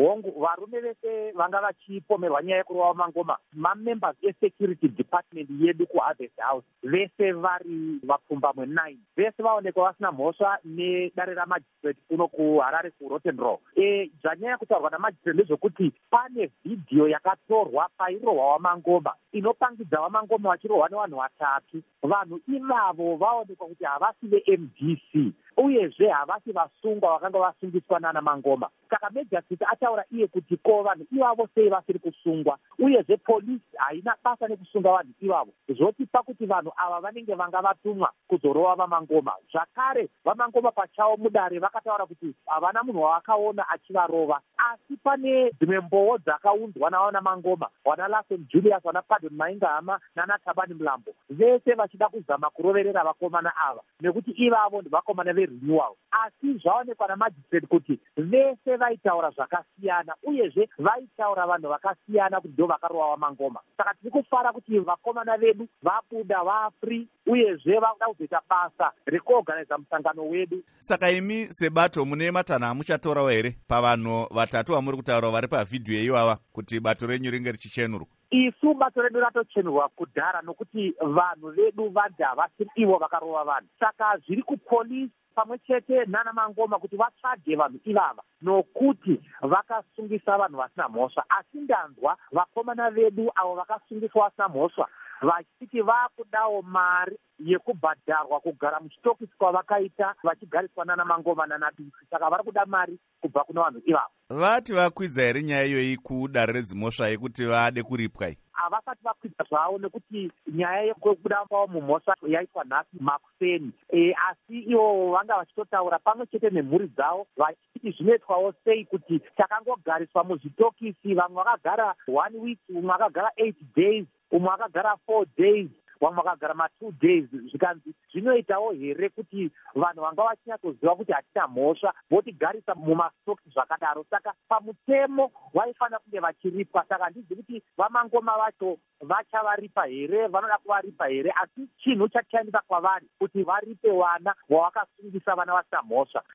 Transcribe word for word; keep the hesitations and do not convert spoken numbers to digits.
hongu varume vese vanga vachipomerwa nyaya yekurohwa mangoma, mamembers esecurity department yedu kuharvest house vese vari vapfumbamwe nine vese vaonekwa vasina mhosva nedare ramajistrate kuno kuharare kurotenrow. E, zvanyaya kutaurwa namajistrate ndezvekuti pane vhidhiyo yakatorwa pairohwa wamangoma inopangidza wamangoma vachirohwa nevanhu vatatu. Vanhu ivavo vaonekwa kuti havasi ve-M D C uyezve havasi vasungwa vakanga vasungiswa nana mangoma. Saka Majesty ataura iye kuti ko vanhu ivavo sei vasiri kusungwa, uyezve polisi haina basa nekusunga vanhu ivavo, zvotipa kuti vanhu ava vanenge vanga vatumwa kuzorova vamangoma. Zvakare vamangoma pachavo mudare vakataura kuti havana munhu wavakaona achivarova, asi pane dzimwe mbowo dzakaunzwa navana mangoma, wana Larson Julius, wana Pardon Maingama nana Tabani Mlambo, vese vachida kuzama kuroverera vakomana ava nekuti ivavo ndivakomana verenewal. Asi zvaonekwa namajistrate kuti vese vaitaura zvakasiyana uyezve vaitaura vanhu vakasiyana kuti ndo vakarohwa vamangoma. Saka tiri kufara kuti vakomana vedu vabuda vafree uyezve vakuda kuzoita basa rekuorganiza musangano wedu. Saka imi sebato mune matanha amuchatorawo here pavanhu vatatu vamuri kutaura vari pavhidhiyo ivava kuti bato renyu ringe richichenurwa? Isu bato redu ratochenurwa kudhara nokuti vanhu vedu vanga havasiri ivo vakarova vanhu. Saka zviri kupolisi pamwe chete nana mangoma kuti vatsvage vanhu ivava nokuti vakasungisa vanhu vasina mhosva. Asi ndanzwa vakomana vedu avo vakasungiswa vasina mhosva vachiti vakudawo mari yekubhadharwa kugara muchitokisi kwavakaita vachigariswa nana mangoma nana Bisi. Saka vari kuda mari kubva kuna vanhu ivavo. Vati vakwidza here nyaya iyoyi kudare redzimhosva yekuti vade kuripwa iyi? Havasati vakwidza zvavo nekuti nyaya yekubuda kwavo mumhosva yaitwa nhasi makuseni. E, asi ivo vanga vachitotaura pamwe chete nemhuri dzavo vachiti zvinoitwawo sei kuti takangogariswa muzvitokisi, vamwe vakagara one week, umwe akagara eight days, umwe akagara four days, vamwe vakagara ma-two days. Zvikanzi zvinoitawo here kuti vanhu vanga vachinyatsoziva kuti hatina mhosva votigarisa mumastokisi zvakadaro. Saka pamutemo vaifanira kunge vachiripwa. Saka handizi kuti vamangoma vacho vachavaripa here, vanoda kuvaripa here, asi chinhu chachaendesa kwavari kuti varipe wana wavakasungisa vana vasina mhosva.